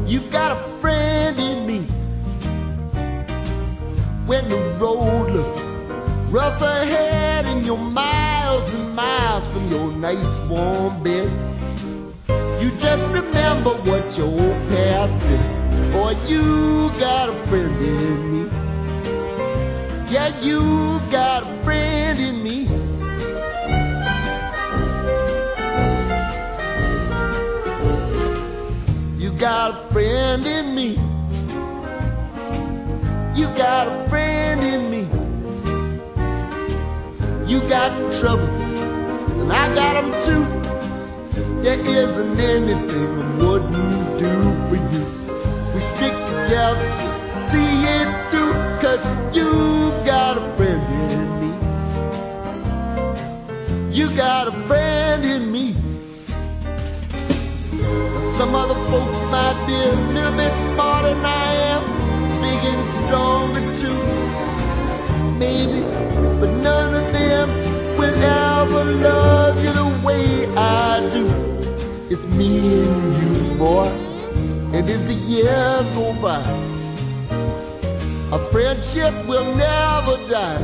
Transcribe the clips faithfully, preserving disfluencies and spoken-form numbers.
You got a friend in me. When the road looks rough ahead and you're miles and miles from your nice warm bed, you just remember what your old past said. Boy, you got a friend in me. Yeah, you got a friend in me. You got a friend in me. You got a friend in me. You got trouble, and I got them too. There isn't anything I wouldn't do for you. We stick together, see it through, 'cause you got a friend in me. You got a friend in me. Some other folks might be a little bit smarter than I am, big and stronger too, maybe, but none of them will ever love you the way I do. It's me and you, boy, and as the years go by, our friendship will never die.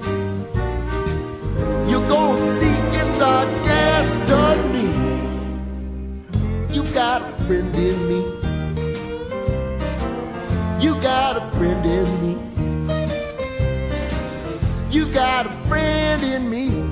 You're gonna see it's our destiny. You got a friend in me. You got a friend in me. You got a friend in me.